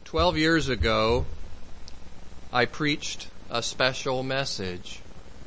12 years ago, I preached a special message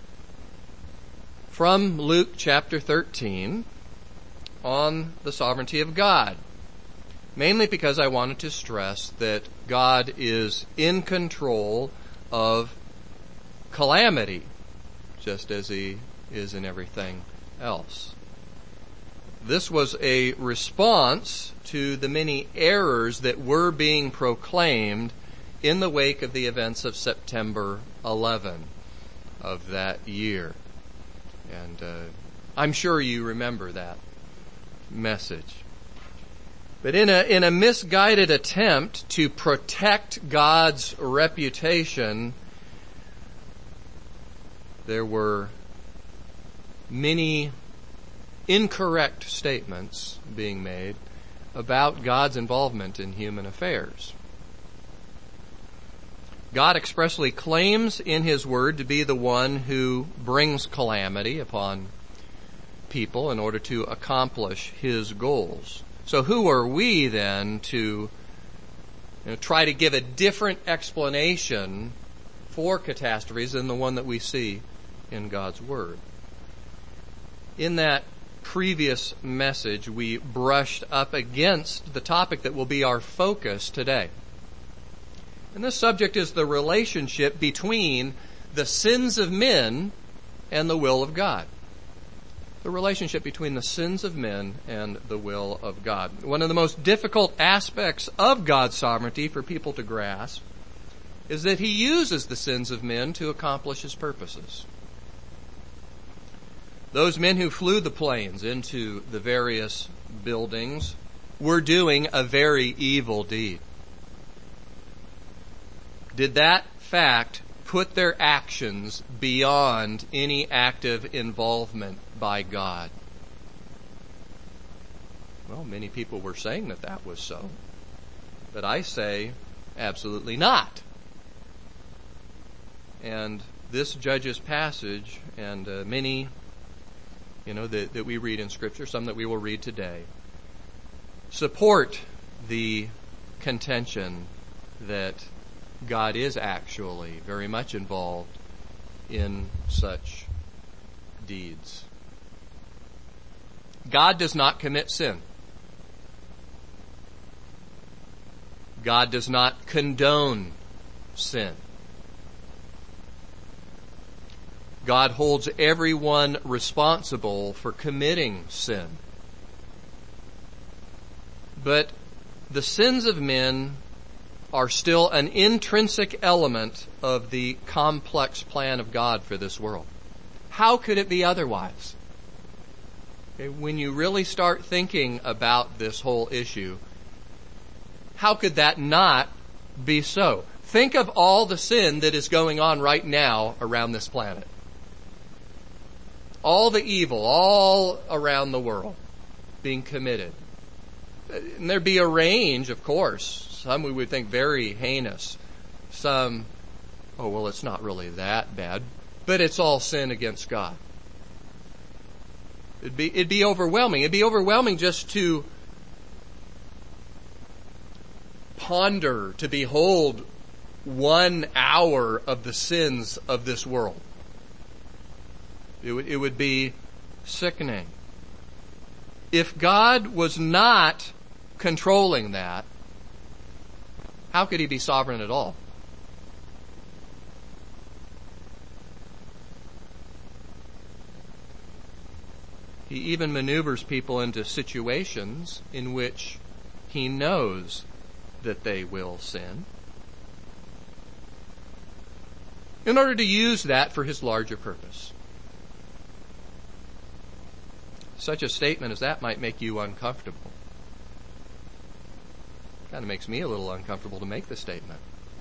from Luke chapter 13 on the sovereignty of God, mainly because I wanted to stress that God is in control of calamity, just as He is in everything else. This was a response to the many errors that were being proclaimed in the wake of the events of September 11 of that year. And I'm sure you remember that message. But in a misguided attempt to protect God's reputation, there were many incorrect statements being made about God's involvement in human affairs. God expressly claims in His Word to be the one who brings calamity upon people in order to accomplish His goals. So who are we then to try to give a different explanation for catastrophes than the one that we see in God's Word? In that previous message, we brushed up against the topic that will be our focus today. And this subject is the relationship between the sins of men and the will of God. The relationship between the sins of men and the will of God. One of the most difficult aspects of God's sovereignty for people to grasp is that He uses the sins of men to accomplish His purposes. Those men who flew the planes into the various buildings were doing a very evil deed. Did that fact put their actions beyond any active involvement by God? Well, many people were saying that that was so. But I say absolutely not. And this Judges passage and many that we read in Scripture, some that we will read today, support the contention that God is actually very much involved in such deeds. God does not commit sin. God does not condone sin. God holds everyone responsible for committing sin. But the sins of men are still an intrinsic element of the complex plan of God for this world. How could it be otherwise? Okay, when you really start thinking about this whole issue, how could that not be so? Think of all the sin that is going on right now around this planet. All the evil all around the world being committed. And there'd be a range, of course. Some we would think very heinous. Some, it's not really that bad. But it's all sin against God. It'd be overwhelming. It'd be overwhelming just to ponder, to behold 1 hour of the sins of this world. It would be sickening. If God was not controlling that, how could He be sovereign at all? He even maneuvers people into situations in which He knows that they will sin, in order to use that for His larger purpose. Such a statement as that might make you uncomfortable. Kind of makes me a little uncomfortable to make the statement.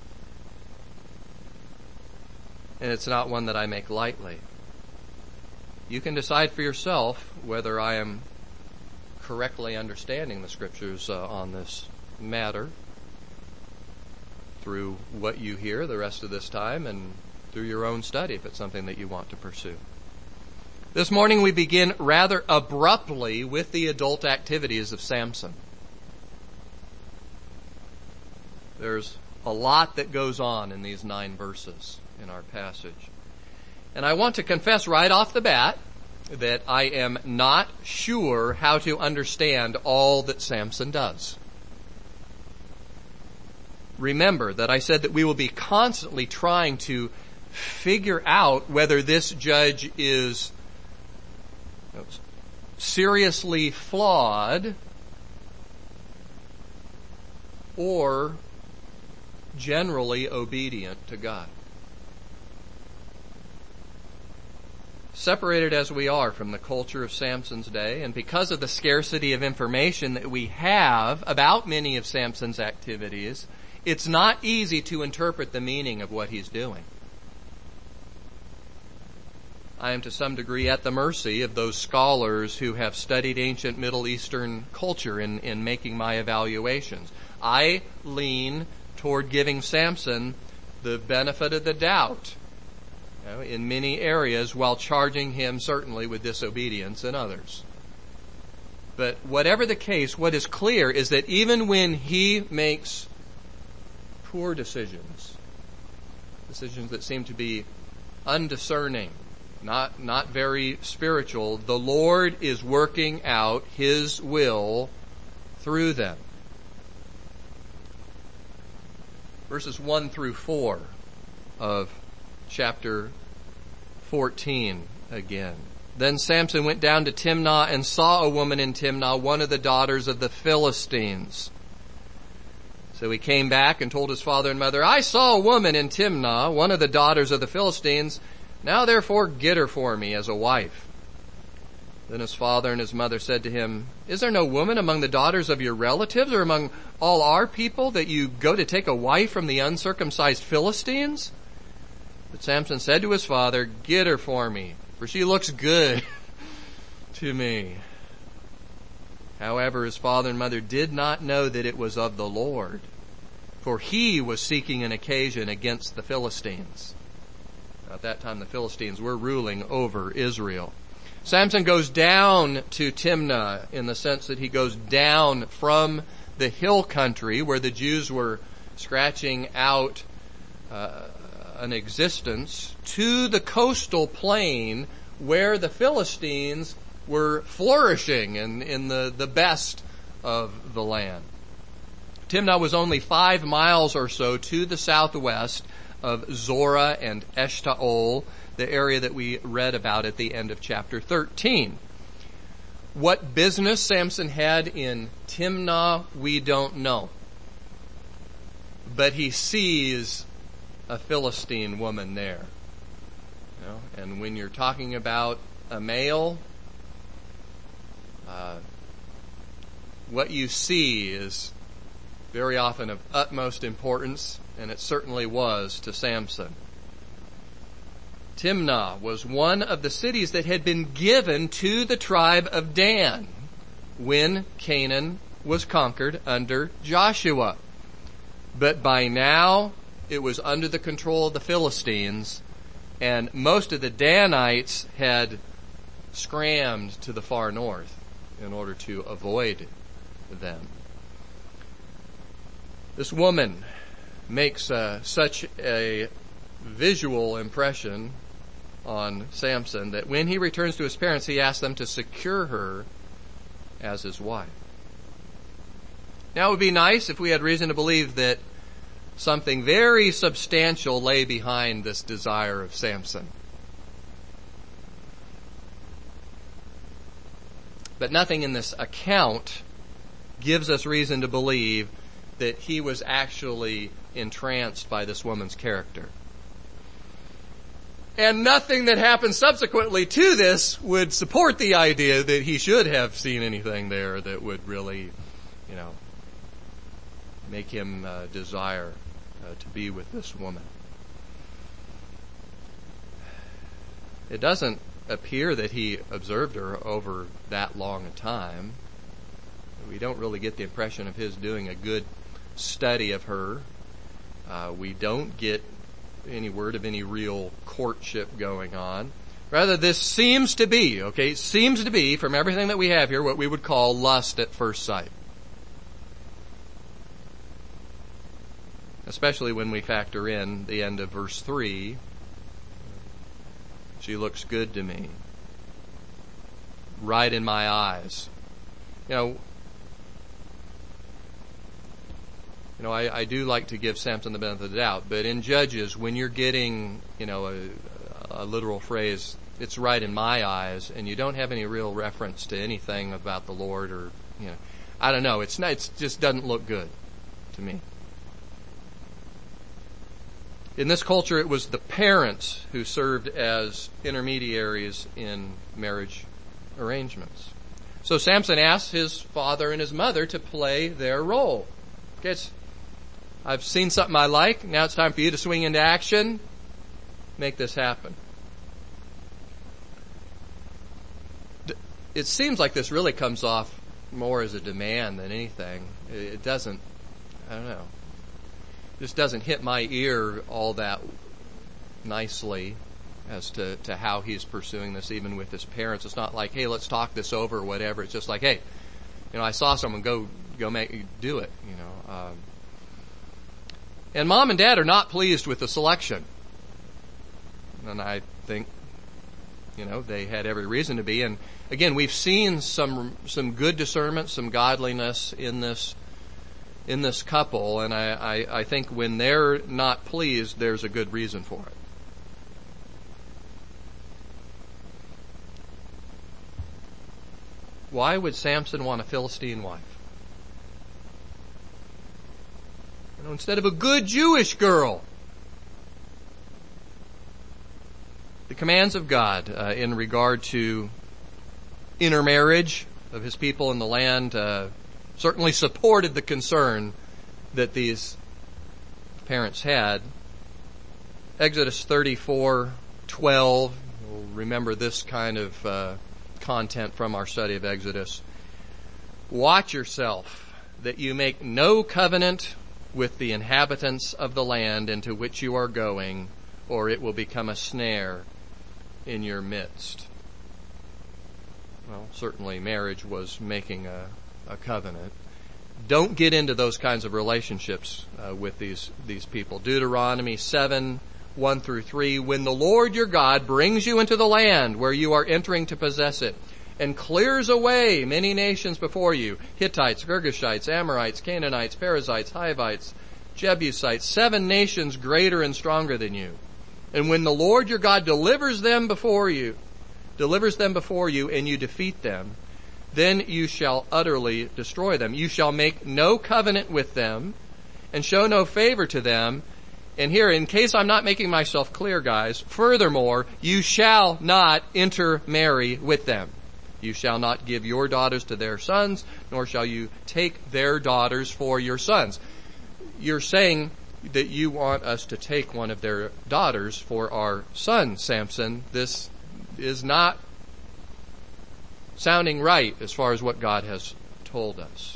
And it's not one that I make lightly. You can decide for yourself whether I am correctly understanding the Scriptures on this matter through what you hear the rest of this time and through your own study if it's something that you want to pursue. This morning we begin rather abruptly with the adult activities of Samson. There's a lot that goes on in these 9 verses in our passage. And I want to confess right off the bat that I am not sure how to understand all that Samson does. Remember that I said that we will be constantly trying to figure out whether this judge is seriously flawed or generally obedient to God. Separated as we are from the culture of Samson's day, and because of the scarcity of information that we have about many of Samson's activities, it's not easy to interpret the meaning of what he's doing. I am to some degree at the mercy of those scholars who have studied ancient Middle Eastern culture in making my evaluations. I lean toward giving Samson the benefit of the doubt, in many areas, while charging him certainly with disobedience in others. But whatever the case, what is clear is that even when he makes poor decisions that seem to be undiscerning, not very spiritual, the Lord is working out His will through them. Verses 1 through 4 of chapter 14 again. Then Samson went down to Timnah and saw a woman in Timnah, one of the daughters of the Philistines. So he came back and told his father and mother, I saw a woman in Timnah, one of the daughters of the Philistines. Now therefore get her for me as a wife. Then his father and his mother said to him, Is there no woman among the daughters of your relatives or among all our people that you go to take a wife from the uncircumcised Philistines? But Samson said to his father, Get her for me, for she looks good to me. However, his father and mother did not know that it was of the Lord, for he was seeking an occasion against the Philistines. At that time, the Philistines were ruling over Israel. Samson goes down to Timnah in the sense that he goes down from the hill country where the Jews were scratching out an existence to the coastal plain where the Philistines were flourishing in the best of the land. Timnah was only 5 miles or so to the southwest of Zorah and Eshtaol, the area that we read about at the end of chapter 13. What business Samson had in Timnah, we don't know. But he sees a Philistine woman there. And when you're talking about a male, what you see is very often of utmost importance, and it certainly was to Samson. Timnah was one of the cities that had been given to the tribe of Dan when Canaan was conquered under Joshua. But by now, it was under the control of the Philistines, and most of the Danites had scrammed to the far north in order to avoid them. This woman makes such a visual impression on Samson that when he returns to his parents, he asks them to secure her as his wife. Now, it would be nice if we had reason to believe that something very substantial lay behind this desire of Samson. But nothing in this account gives us reason to believe that he was actually entranced by this woman's character. And nothing that happened subsequently to this would support the idea that he should have seen anything there that would really, make him desire to be with this woman. It doesn't appear that he observed her over that long a time. We don't really get the impression of his doing a good study of her. We don't get any word of any real courtship going on. Rather, this seems to be, from everything that we have here, what we would call lust at first sight. especially when we factor in the end of verse 3. She looks good to me. Right in my eyes. I do like to give Samson the benefit of the doubt, but in Judges, when you're getting, a literal phrase, it's right in my eyes, and you don't have any real reference to anything about the Lord, or, I don't know, it just doesn't look good to me. In this culture, it was the parents who served as intermediaries in marriage arrangements. So Samson asked his father and his mother to play their role. Okay, I've seen something I like. Now it's time for you to swing into action. Make this happen. It seems like this really comes off more as a demand than anything. It doesn't, I don't know. This doesn't hit my ear all that nicely as to how he's pursuing this, even with his parents. It's not like, hey, let's talk this over or whatever. It's just like, hey, I saw someone do it, And mom and dad are not pleased with the selection. And I think, they had every reason to be. And again, we've seen some good discernment, some godliness in this couple, and I think when they're not pleased, there's a good reason for it. Why would Samson want a Philistine wife? Instead of a good Jewish girl. The commands of God in regard to intermarriage of his people in the land certainly supported the concern that these parents had. Exodus 34:12. We'll remember this kind of content from our study of Exodus. Watch yourself that you make no covenant with the inhabitants of the land into which you are going, or it will become a snare in your midst. Well, certainly marriage was making a covenant. Don't get into those kinds of relationships with these people. Deuteronomy 7:1-3. When the Lord your God brings you into the land where you are entering to possess it, and clears away many nations before you, Hittites, Girgashites, Amorites, Canaanites, Perizzites, Hivites, Jebusites, 7 nations greater and stronger than you. And when the Lord your God delivers them before you, and you defeat them, then you shall utterly destroy them. You shall make no covenant with them, and show no favor to them. And here, in case I'm not making myself clear, guys, furthermore, you shall not intermarry with them. You shall not give your daughters to their sons, nor shall you take their daughters for your sons. You're saying that you want us to take one of their daughters for our son, Samson. This is not sounding right as far as what God has told us.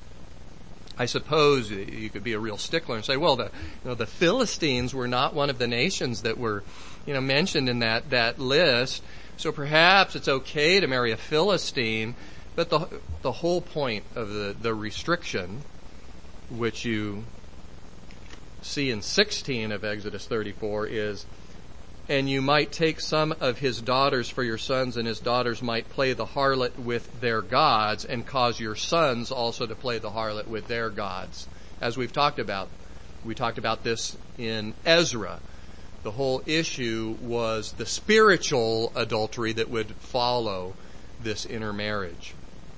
I suppose you could be a real stickler and say, well, the Philistines were not one of the nations that were, mentioned in that list. So perhaps it's okay to marry a Philistine, but the whole point of the restriction, which you see in 16 of Exodus 34, is, and you might take some of his daughters for your sons, and his daughters might play the harlot with their gods, and cause your sons also to play the harlot with their gods. As we've talked about. We talked about this in Ezra. The whole issue was the spiritual adultery that would follow this intermarriage.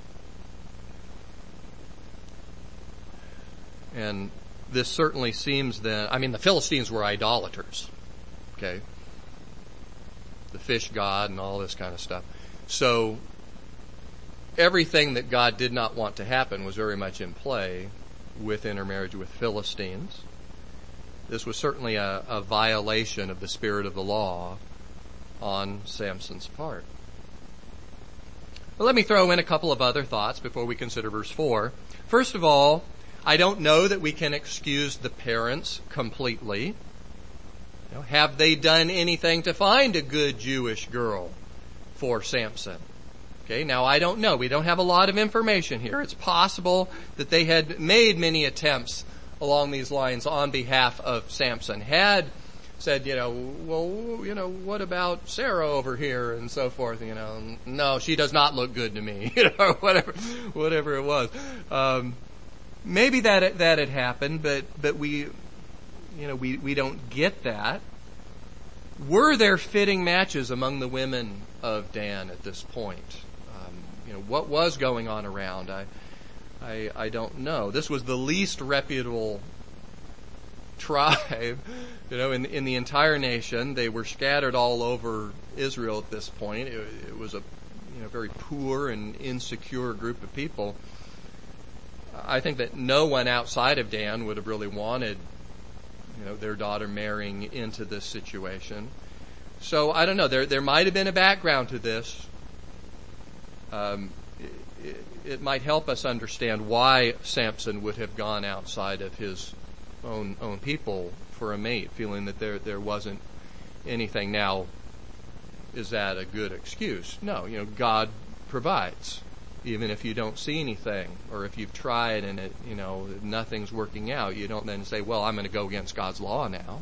And this certainly seems the Philistines were idolaters. Okay? The fish god and all this kind of stuff. So, everything that God did not want to happen was very much in play with intermarriage with Philistines. This was certainly a violation of the spirit of the law on Samson's part. But let me throw in a couple of other thoughts before we consider verse 4. First of all, I don't know that we can excuse the parents completely. Have they done anything to find a good Jewish girl for Samson? Okay, now I don't know. We don't have a lot of information here. It's possible that they had made many attempts along these lines on behalf of Samson, had said, what about Sarah over here and so forth, no, she does not look good to me, whatever it was. Maybe that had happened, but we don't get that. Were there fitting matches among the women of Dan at this point? What was going on around? I don't know. This was the least reputable tribe, in the entire nation. They were scattered all over Israel at this point. It was a very poor and insecure group of people. I think that no one outside of Dan would have really wanted, their daughter marrying into this situation. So I don't know. There might have been a background to this. It might help us understand why Samson would have gone outside of his own people for a mate, feeling that there wasn't anything. Now, is that a good excuse? No. God provides. Even if you don't see anything, or if you've tried and nothing's working out, you don't then say, well, I'm going to go against God's law now.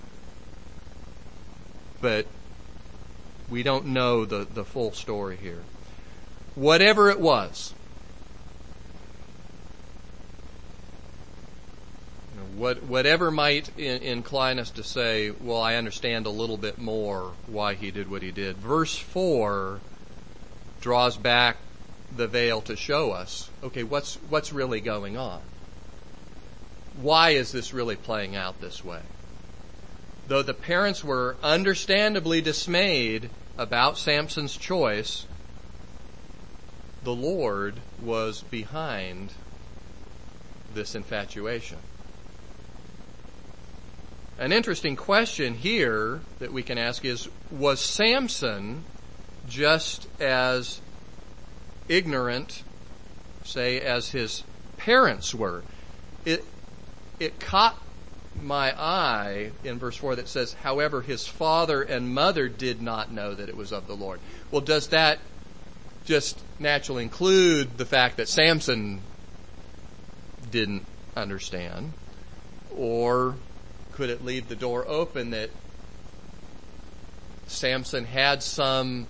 But we don't know the full story here. Whatever it was, whatever might incline us to say, well, I understand a little bit more why he did what he did. Verse 4 draws back the veil to show us, okay, what's really going on? Why is this really playing out this way? Though the parents were understandably dismayed about Samson's choice, the Lord was behind this infatuation. An interesting question here that we can ask is, was Samson just as ignorant, say, as his parents were? It caught my eye in verse 4 that says, however, his father and mother did not know that it was of the Lord. Well, does that just naturally include the fact that Samson didn't understand? Or could it leave the door open that Samson had some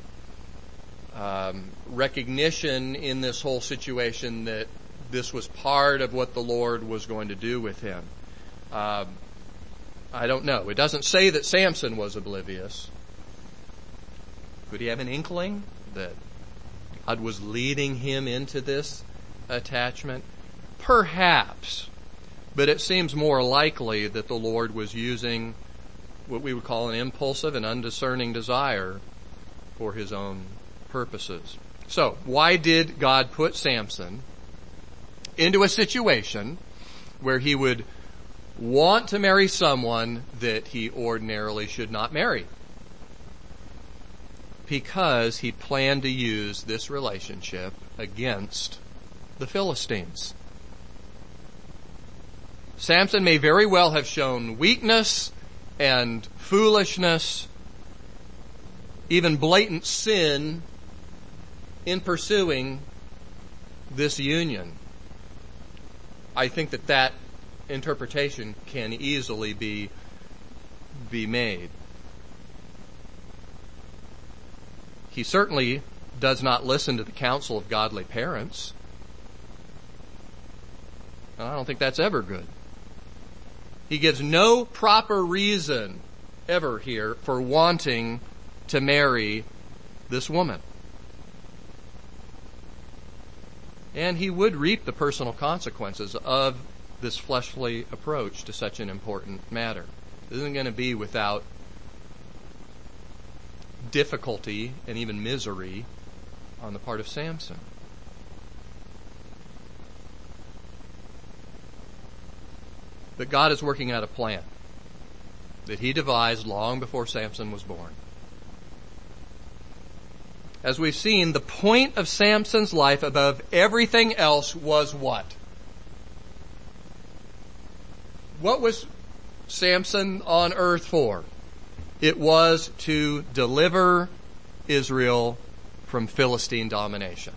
recognition in this whole situation that this was part of what the Lord was going to do with him? I don't know. It doesn't say that Samson was oblivious. Could he have an inkling that God was leading him into this attachment? Perhaps. But it seems more likely that the Lord was using what we would call an impulsive and undiscerning desire for his own purposes. So, why did God put Samson into a situation where he would want to marry someone that he ordinarily should not marry? Because he planned to use this relationship against the Philistines. Samson may very well have shown weakness and foolishness, even blatant sin, in pursuing this union. I think that interpretation can easily be made. He certainly does not listen to the counsel of godly parents. And I don't think that's ever good. He gives no proper reason ever here for wanting to marry this woman. And he would reap the personal consequences of this fleshly approach to such an important matter. It isn't going to be without difficulty and even misery on the part of Samson. But God is working out a plan that he devised long before Samson was born. As we've seen, the point of Samson's life above everything else was what? What was Samson on earth for? It was to deliver Israel from Philistine domination.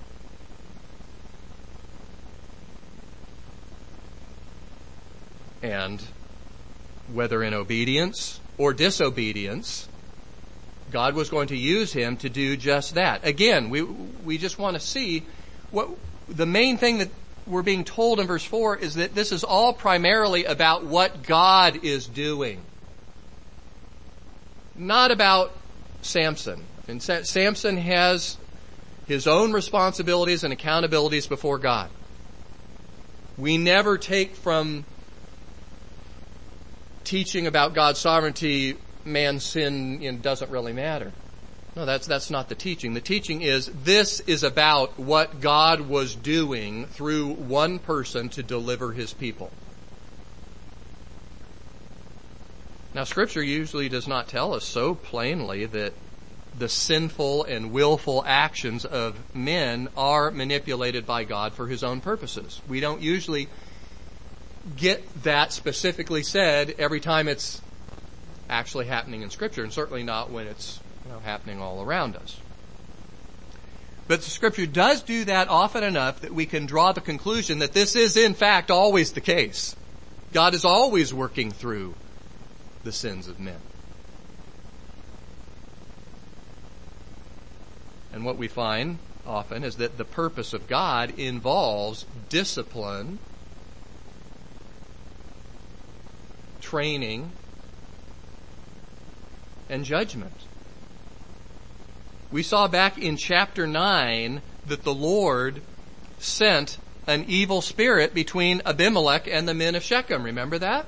And whether in obedience or disobedience, God was going to use him to do just that. Again, we just want to see what the main thing that we're being told in verse 4 is that this is all primarily about what God is doing. Not about Samson. And Samson has his own responsibilities and accountabilities before God. We never take from teaching about God's sovereignty, man's sin doesn't really matter. No, that's not the teaching. The teaching is this is about what God was doing through one person to deliver his people. Now, Scripture usually does not tell us so plainly that the sinful and willful actions of men are manipulated by God for his own purposes. We don't usually get that specifically said every time it's actually happening in Scripture, and certainly not when it's happening all around us. But the Scripture does do that often enough that we can draw the conclusion that this is in fact always the case. God is always working through the sins of men. And what we find often is that the purpose of God involves discipline, training, and judgment. We saw back in chapter 9 that the Lord sent an evil spirit between Abimelech and the men of Shechem. Remember that?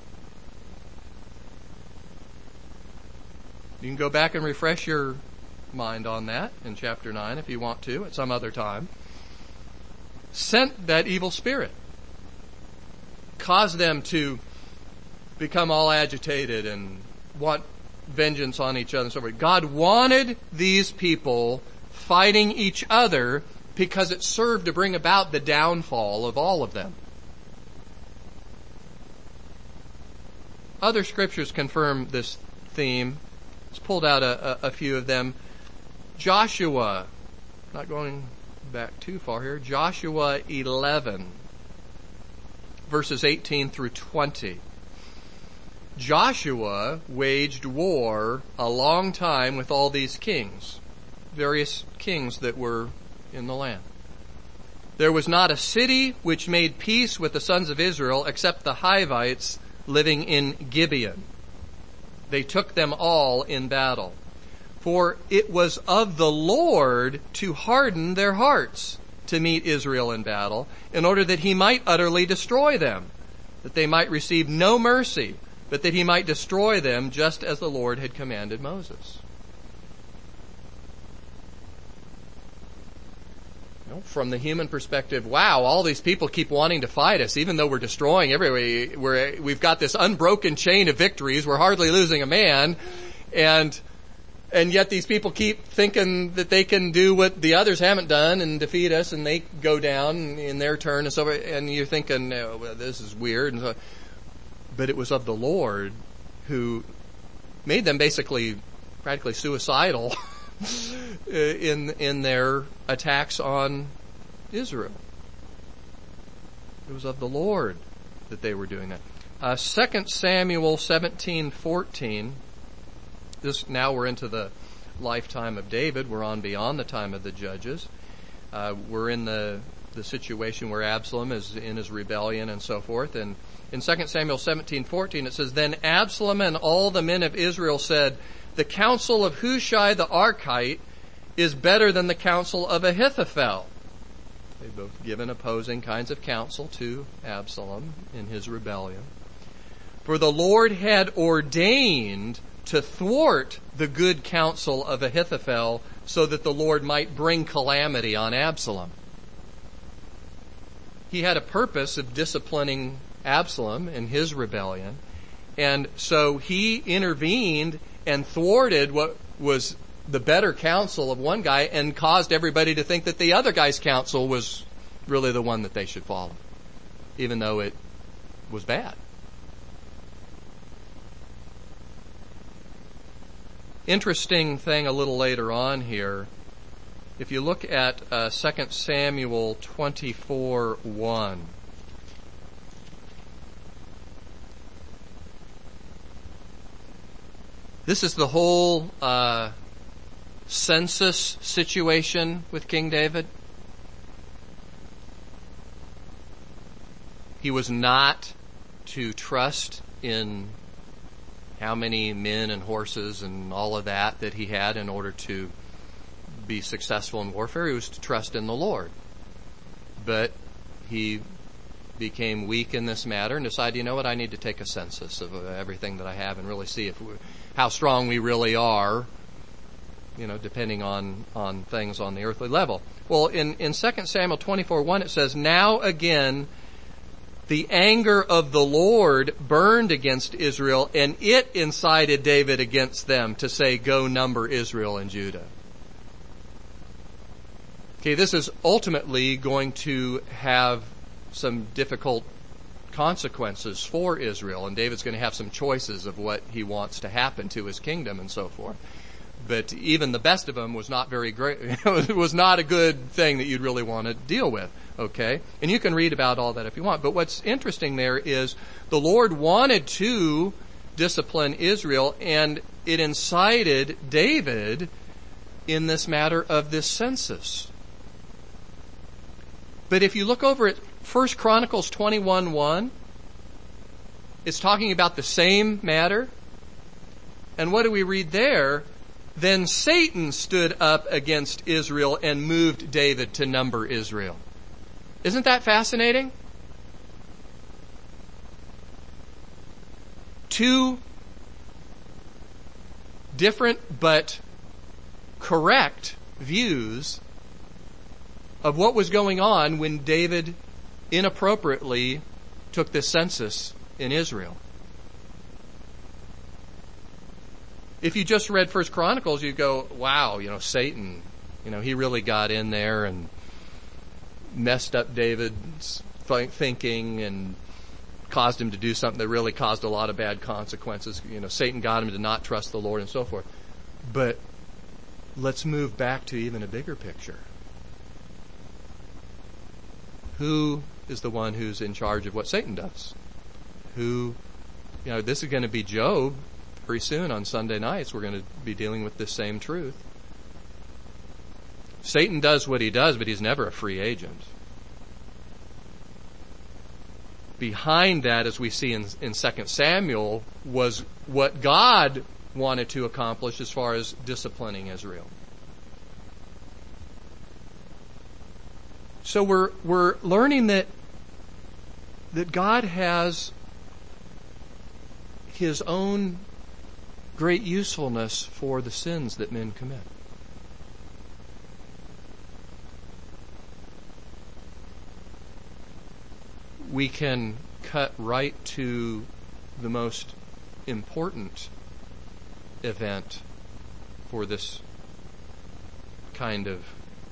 You can go back and refresh your mind on that in chapter 9 if you want to at some other time. Sent that evil spirit. Caused them to become all agitated and want vengeance on each other and so forth. God wanted these people fighting each other because it served to bring about the downfall of all of them. Other scriptures confirm this theme. Let's pulled out a few of them. Joshua, not going back too far here, Joshua 11, verses 18 through 20. Joshua waged war a long time with all these kings, various kings that were in the land. There was not a city which made peace with the sons of Israel except the Hivites living in Gibeon. They took them all in battle. For it was of the Lord to harden their hearts to meet Israel in battle, in order that he might utterly destroy them, that they might receive no mercy, but that he might destroy them just as the Lord had commanded Moses. From the human perspective, wow, all these people keep wanting to fight us, even though we're destroying everybody. We've got this unbroken chain of victories. We're hardly losing a man. And yet these people keep thinking that they can do what the others haven't done and defeat us, and they go down in their turn. And so, and you're thinking, oh, well, this is weird. And so, but it was of the Lord who made them basically practically suicidal in their attacks on Israel. It was of the Lord that they were doing that. 2 Samuel 17:14. This now we're into the lifetime of David. We're on beyond the time of the judges. We're in the situation where Absalom is in his rebellion and so forth. And in 2 Samuel 17:14 it says, Then Absalom and all the men of Israel said, The counsel of Hushai the Archite is better than the counsel of Ahithophel. They've both given opposing kinds of counsel to Absalom in his rebellion. For the Lord had ordained to thwart the good counsel of Ahithophel so that the Lord might bring calamity on Absalom. He had a purpose of disciplining Absalom in his rebellion, and so he intervened and thwarted what was the better counsel of one guy and caused everybody to think that the other guy's counsel was really the one that they should follow, even though it was bad. Interesting thing a little later on here, if you look at 2 Samuel 24:1. This is the whole census situation with King David. He was not to trust in how many men and horses and all of that he had in order to be successful in warfare. He was to trust in the Lord. But he became weak in this matter and decided, you know what, I need to take a census of everything that I have and really see how strong we really are, depending on things on the earthly level. Well, in 2 Samuel 24:1 it says, "Now again the anger of the Lord burned against Israel, and it incited David against them to say, 'Go number Israel and Judah.'" Okay, this is ultimately going to have some difficult consequences for Israel, and David's going to have some choices of what he wants to happen to his kingdom and so forth. But even the best of them was not very great. It was not a good thing that you'd really want to deal with. Okay? And you can read about all that if you want. But what's interesting there is the Lord wanted to discipline Israel, and it incited David in this matter of this census. But if you look over at 1 Chronicles 21:1, it's talking about the same matter. And what do we read there? "Then Satan stood up against Israel and moved David to number Israel." Isn't that fascinating? Two different but correct views of what was going on when David inappropriately took this census in Israel. If you just read 1 Chronicles, you go, wow, Satan, he really got in there and messed up David's thinking and caused him to do something that really caused a lot of bad consequences. Satan got him to not trust the Lord and so forth. But let's move back to even a bigger picture. Who is the one who's in charge of what Satan does? This is going to be Job. Pretty soon on Sunday nights, we're going to be dealing with this same truth. Satan does what he does, but he's never a free agent. Behind that, as we see in 2 Samuel, was what God wanted to accomplish as far as disciplining Israel. So we're learning that God has His own great usefulness for the sins that men commit. We can cut right to the most important event for this kind of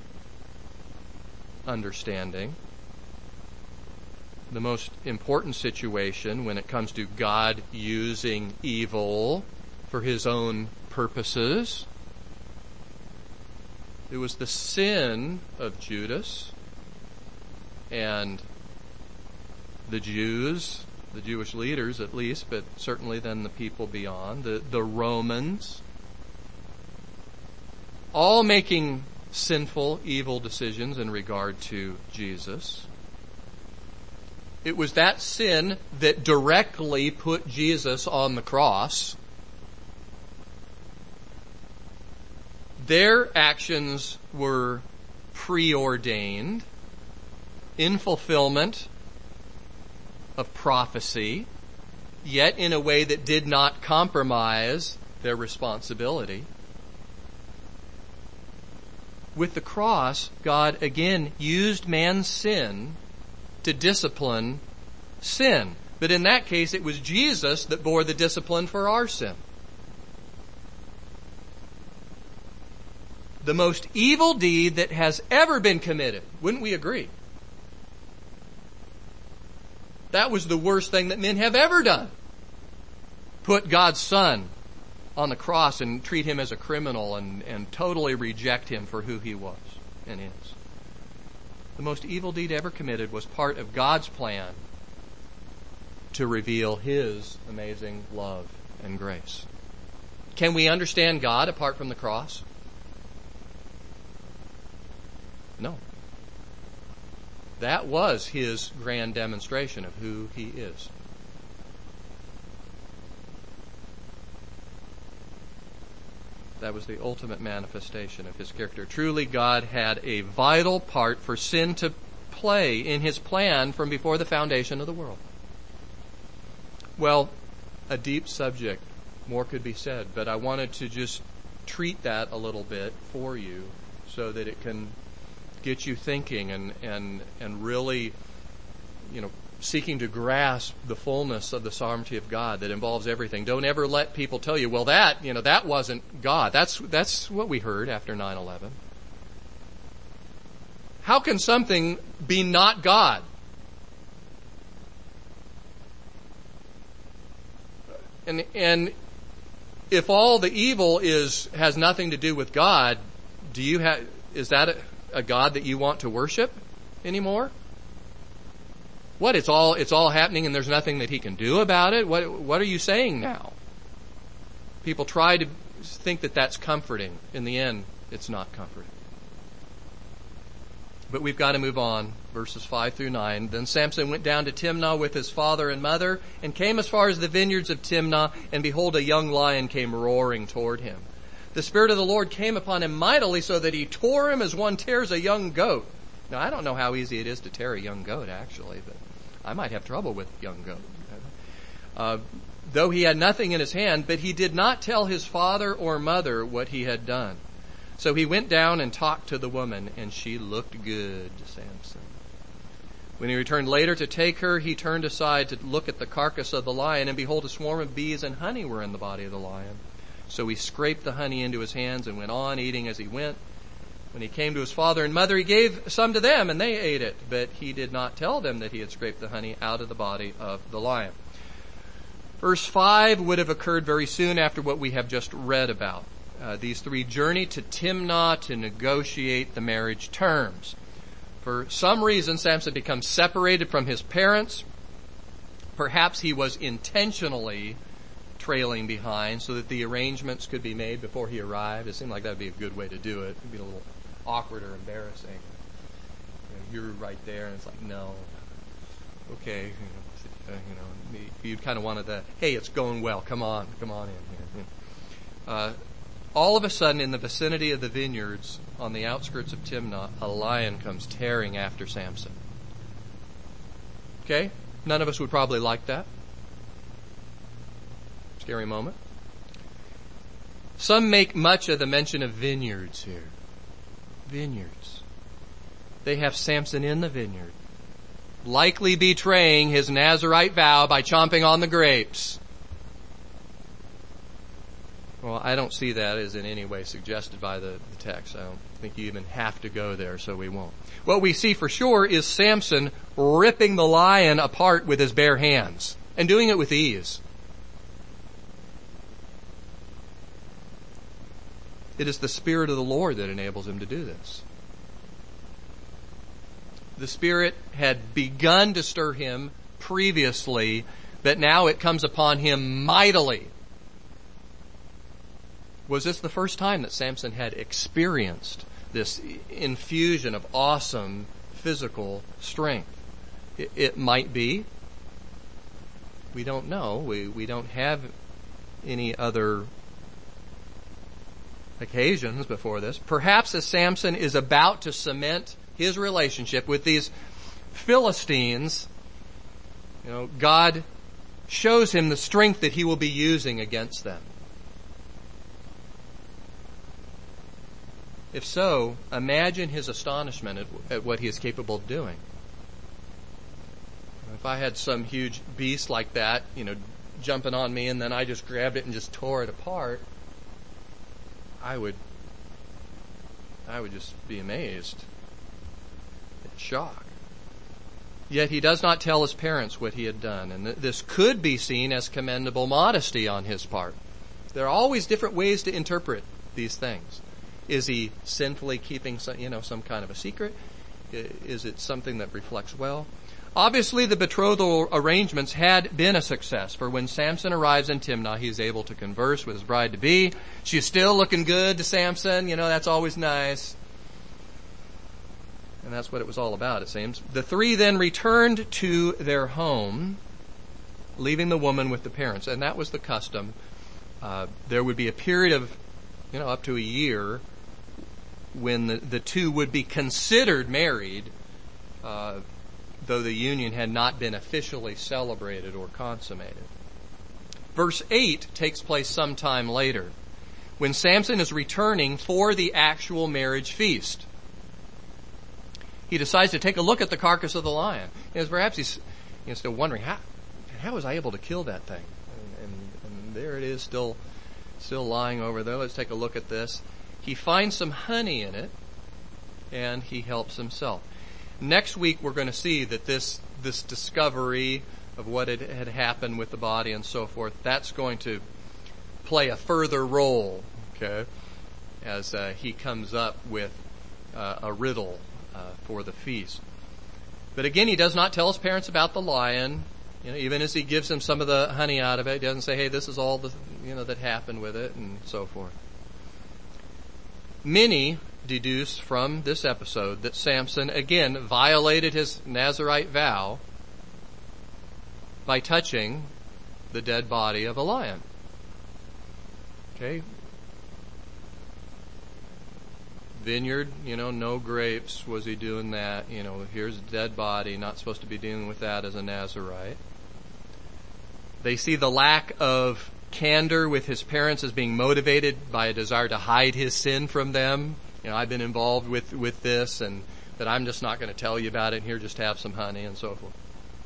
understanding. The most important situation when it comes to God using evil for His own purposes. It was the sin of Judas and the Jews, the Jewish leaders at least, but certainly then the people beyond, the Romans, all making sinful, evil decisions in regard to Jesus. It was that sin that directly put Jesus on the cross. Their actions were preordained in fulfillment of prophecy, yet in a way that did not compromise their responsibility. With the cross, God again used man's sin to discipline sin. But in that case, it was Jesus that bore the discipline for our sin. The most evil deed that has ever been committed. Wouldn't we agree? That was the worst thing that men have ever done. Put God's Son on the cross and treat Him as a criminal and totally reject Him for who He was and is. The most evil deed ever committed was part of God's plan to reveal His amazing love and grace. Can we understand God apart from the cross? No. That was his grand demonstration of who he is. That was the ultimate manifestation of his character. Truly, God had a vital part for sin to play in his plan from before the foundation of the world. Well, a deep subject. More could be said, but I wanted to just treat that a little bit for you so that it can get you thinking and really, seeking to grasp the fullness of the sovereignty of God that involves everything. Don't ever let people tell you, well, that wasn't God. That's what we heard after 9/11. How can something be not God? And if all the evil has nothing to do with God, is that a God that you want to worship anymore? What? It's all happening and there's nothing that he can do about it? What are you saying now? People try to think that that's comforting. In the end, it's not comforting. But we've got to move on. Verses 5 through 9. Then Samson went down to Timnah with his father and mother and came as far as the vineyards of Timnah, and behold, a young lion came roaring toward him. The Spirit of the Lord came upon him mightily so that he tore him as one tears a young goat. Now, I don't know how easy it is to tear a young goat, actually, but I might have trouble with young goat. Though he had nothing in his hand, but he did not tell his father or mother what he had done. So he went down and talked to the woman, and she looked good to Samson. When he returned later to take her, he turned aside to look at the carcass of the lion, and behold, a swarm of bees and honey were in the body of the lion. So he scraped the honey into his hands and went on eating as he went. When he came to his father and mother, he gave some to them, and they ate it. But he did not tell them that he had scraped the honey out of the body of the lion. Verse 5 would have occurred very soon after what we have just read about. These three journey to Timnah to negotiate the marriage terms. For some reason, Samson becomes separated from his parents. Perhaps he was intentionally trailing behind so that the arrangements could be made before he arrived. It seemed like that would be a good way to do it. It would be a little awkward or embarrassing. You're right there, and it's like, no. Okay. You kind of wanted the, hey, it's going well. Come on in here. All of a sudden, in the vicinity of the vineyards on the outskirts of Timnah, a lion comes tearing after Samson. Okay? None of us would probably like that. Scary moment. Some make much of the mention of vineyards here. Vineyards. They have Samson in the vineyard, likely betraying his Nazirite vow by chomping on the grapes. Well, I don't see that as in any way suggested by the text. I don't think you even have to go there, so we won't. What we see for sure is Samson ripping the lion apart with his bare hands, and doing it with ease. It is the Spirit of the Lord that enables him to do this. The Spirit had begun to stir him previously, but now it comes upon him mightily. Was this the first time that Samson had experienced this infusion of awesome physical strength? It might be. We don't know. We don't have any other occasions before this. Perhaps as Samson is about to cement his relationship with these Philistines, God shows him the strength that he will be using against them. If so, imagine his astonishment at what he is capable of doing. If I had some huge beast like that, jumping on me, and then I just grabbed it and just tore it apart, I would just be amazed, in shock. Yet he does not tell his parents what he had done, and this could be seen as commendable modesty on his part. There are always different ways to interpret these things. Is he sinfully keeping some kind of a secret? Is it something that reflects well? Obviously, the betrothal arrangements had been a success, for when Samson arrives in Timnah, he is able to converse with his bride-to-be. She's still looking good to Samson. That's always nice. And that's what it was all about, it seems. The three then returned to their home, leaving the woman with the parents. And that was the custom. There would be a period of, up to a year when the two would be considered married, though the union had not been officially celebrated or consummated. Verse 8 takes place sometime later, when Samson is returning for the actual marriage feast. He decides to take a look at the carcass of the lion. Perhaps he's still wondering, how was I able to kill that thing? And there it is, still lying over there. Let's take a look at this. He finds some honey in it, and he helps himself. Next week, we're going to see that this discovery of what had happened with the body and so forth, that's going to play a further role, okay, as he comes up with a riddle for the feast. But again, he does not tell his parents about the lion. Even as he gives them some of the honey out of it, he doesn't say, hey, this is all that happened with it, and so forth. Many deduce from this episode that Samson, again, violated his Nazirite vow by touching the dead body of a lion. Okay? Vineyard, no grapes. Was he doing that? Here's a dead body, not supposed to be dealing with that as a Nazirite. They see the lack of candor with his parents as being motivated by a desire to hide his sin from them. I've been involved with this, and that I'm just not going to tell you about it, and here just have some honey, and so forth.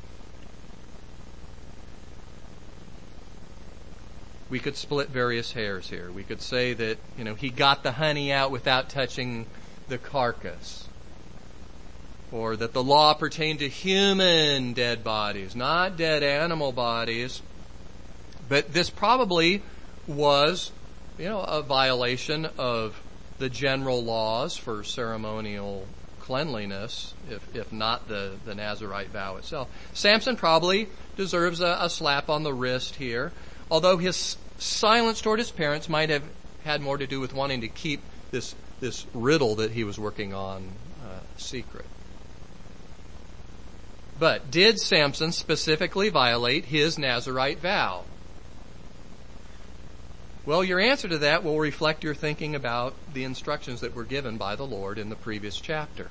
We could split various hairs here. We could say that, he got the honey out without touching the carcass. Or that the law pertained to human dead bodies, not dead animal bodies. But this probably was, a violation of the general laws for ceremonial cleanliness, if not the Nazirite vow itself. Samson probably deserves a slap on the wrist here, although his silence toward his parents might have had more to do with wanting to keep this riddle that he was working on secret. But did Samson specifically violate his Nazirite vow? Well, your answer to that will reflect your thinking about the instructions that were given by the Lord in the previous chapter.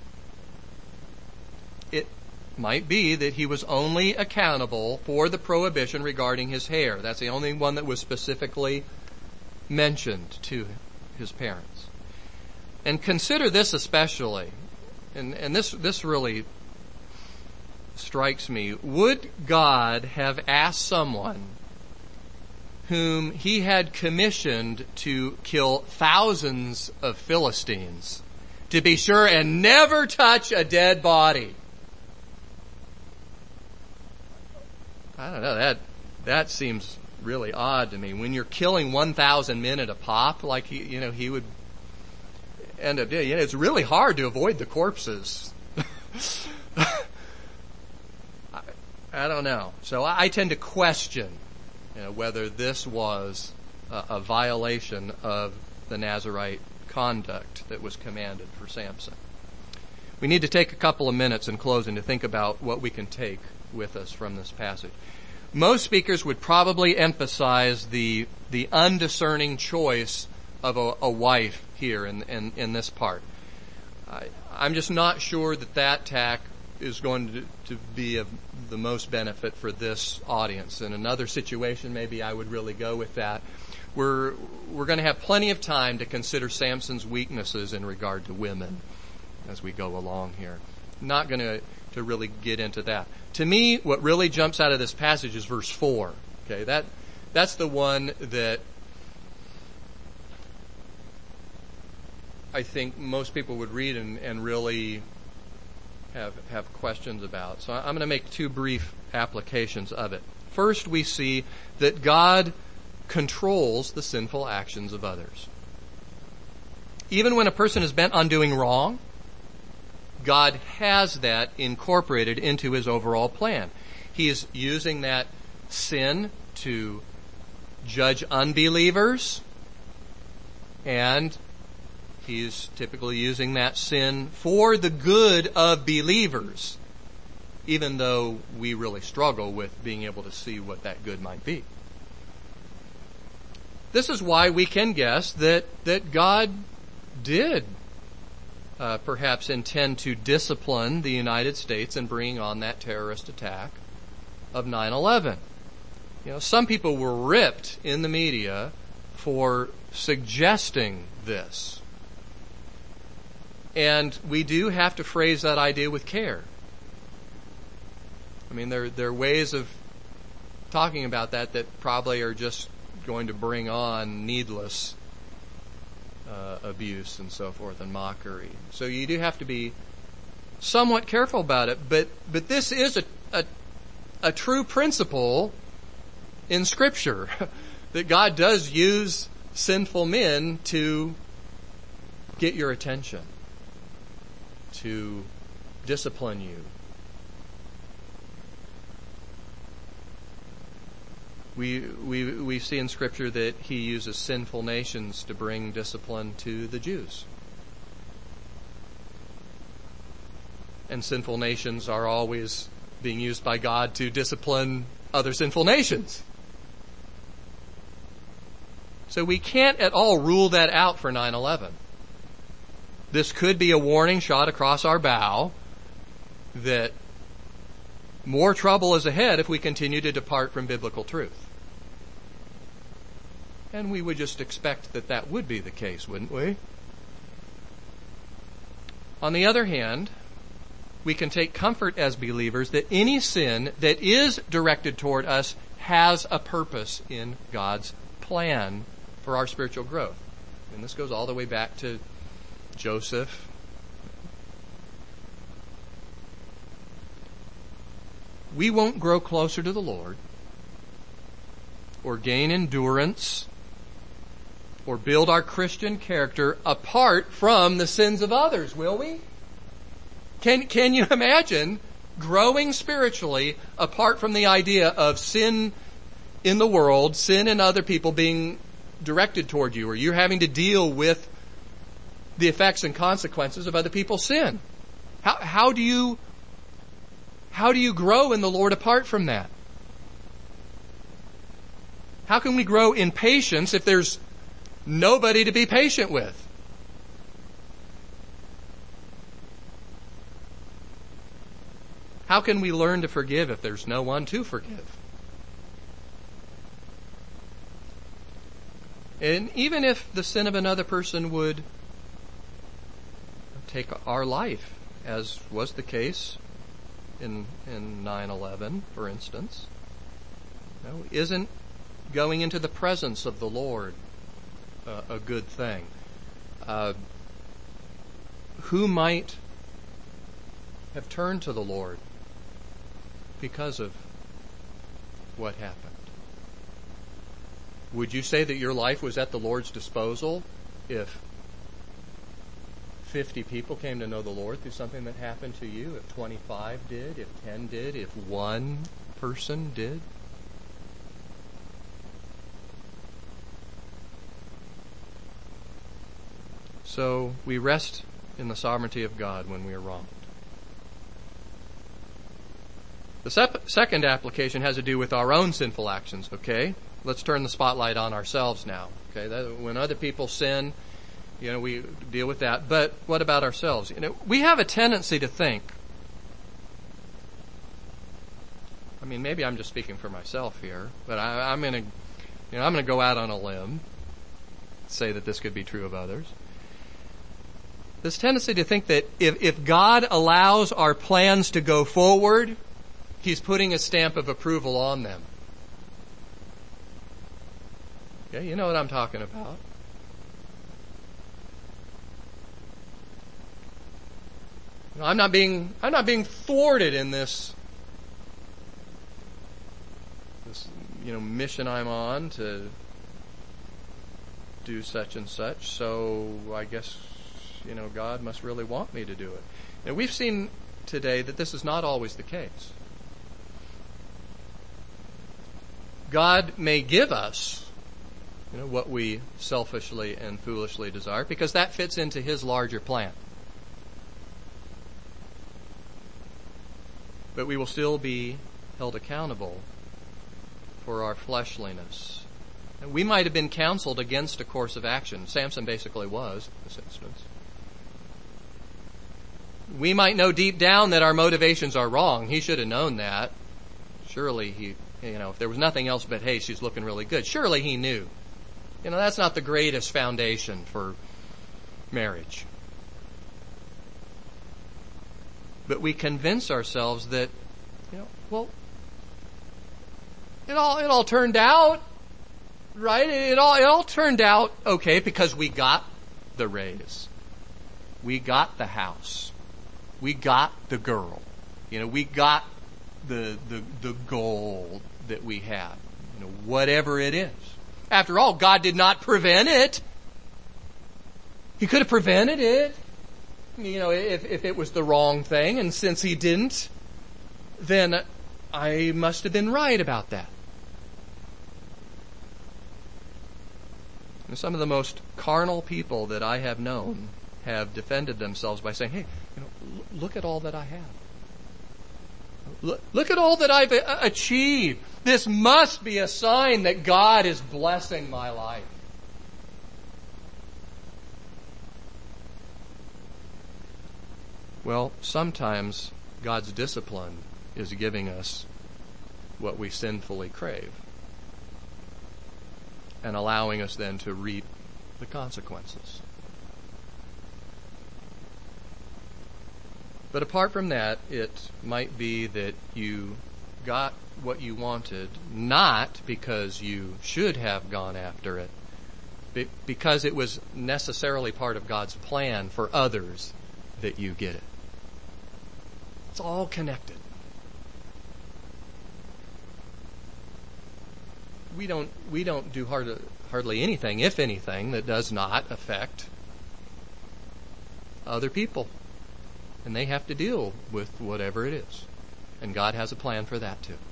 It might be that he was only accountable for the prohibition regarding his hair. That's the only one that was specifically mentioned to his parents. And consider this especially, and this really strikes me. Would God have asked someone whom he had commissioned to kill thousands of Philistines to be sure and never touch a dead body? I don't know, that seems really odd to me. When you're killing 1,000 men at a pop, like he would end up doing, it's really hard to avoid the corpses. I don't know. So I tend to question whether this was a violation of the Nazirite conduct that was commanded for Samson. We need to take a couple of minutes in closing to think about what we can take with us from this passage. Most speakers would probably emphasize the undiscerning choice of a wife here in this part. I'm just not sure that tack is going to be of the most benefit for this audience. In another situation, maybe I would really go with that. We're going to have plenty of time to consider Samson's weaknesses in regard to women as we go along here. Not going to really get into that. To me, what really jumps out of this passage is verse 4. Okay, that's the one that I think most people would read and really have questions about. So I'm going to make two brief applications of it. First, we see that God controls the sinful actions of others. Even when a person is bent on doing wrong, God has that incorporated into his overall plan. He's using that sin to judge unbelievers, and he's typically using that sin for the good of believers, even though we really struggle with being able to see what that good might be. This is why we can guess that God did perhaps intend to discipline the United States in bringing on that terrorist attack of 9/11. Some people were ripped in the media for suggesting this. And we do have to phrase that idea with care. I mean, there are ways of talking about that probably are just going to bring on needless abuse and so forth and mockery. So you do have to be somewhat careful about it. But this is a true principle in Scripture that God does use sinful men to get your attention, to discipline you. We see in Scripture that he uses sinful nations to bring discipline to the Jews. And sinful nations are always being used by God to discipline other sinful nations. So we can't at all rule that out for 9/11. This could be a warning shot across our bow that more trouble is ahead if we continue to depart from biblical truth. And we would just expect that would be the case, wouldn't we? On the other hand, we can take comfort as believers that any sin that is directed toward us has a purpose in God's plan for our spiritual growth. And this goes all the way back to Joseph. We won't grow closer to the Lord or gain endurance or build our Christian character apart from the sins of others, will we? Can you imagine growing spiritually apart from the idea of sin in the world, sin in other people being directed toward you, or you're having to deal with the effects and consequences of other people's sin? How do you grow in the Lord apart from that? How can we grow in patience if there's nobody to be patient with? How can we learn to forgive if there's no one to forgive? And even if the sin of another person would take our life, as was the case in 9/11, for instance, isn't going into the presence of the Lord a good thing? Who might have turned to the Lord because of what happened? Would you say that your life was at the Lord's disposal if 50 people came to know the Lord through something that happened to you? If 25 did? If 10 did? If one person did? So we rest in the sovereignty of God when we are wronged. The second application has to do with our own sinful actions, okay? Let's turn the spotlight on ourselves now, okay? When other people sin, we deal with that. But what about ourselves? We have a tendency to think, maybe I'm just speaking for myself here, but I'm going to go out on a limb, say that this could be true of others. This tendency to think that if God allows our plans to go forward, He's putting a stamp of approval on them. Okay, you know what I'm talking about. I'm not being thwarted in this mission I'm on to do such and such, so I guess God must really want me to do it. Now, we've seen today that this is not always the case. God may give us, what we selfishly and foolishly desire, because that fits into His larger plan. But we will still be held accountable for our fleshliness. And we might have been counseled against a course of action. Samson basically was, in this instance. We might know deep down that our motivations are wrong. He should have known that. Surely he, if there was nothing else but, hey, she's looking really good. Surely he knew. That's not the greatest foundation for marriage. But we convince ourselves that, it all turned out, right? It all turned out okay because we got the raise. We got the house. We got the girl. We got the goal that we had. Whatever it is. After all, God did not prevent it. He could have prevented it, if it was the wrong thing. And since He didn't, then I must have been right about that. And some of the most carnal people that I have known have defended themselves by saying, hey, look at all that I have. Look at all that I've achieved. This must be a sign that God is blessing my life. Well, sometimes God's discipline is giving us what we sinfully crave and allowing us then to reap the consequences. But apart from that, it might be that you got what you wanted, not because you should have gone after it, but because it was necessarily part of God's plan for others that you get it. It's all connected. We don't do hardly anything, if anything, that does not affect other people. And they have to deal with whatever it is. And God has a plan for that too.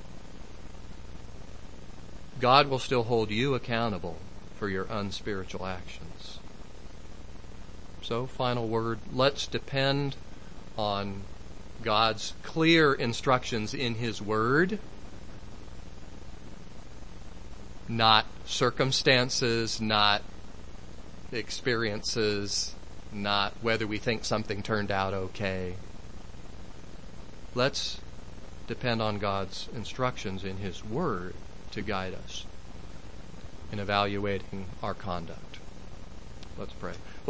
God will still hold you accountable for your unspiritual actions. So, final word, let's depend on God's clear instructions in His Word, not circumstances, not experiences, not whether we think something turned out okay. Let's depend on God's instructions in His Word to guide us in evaluating our conduct. Let's pray.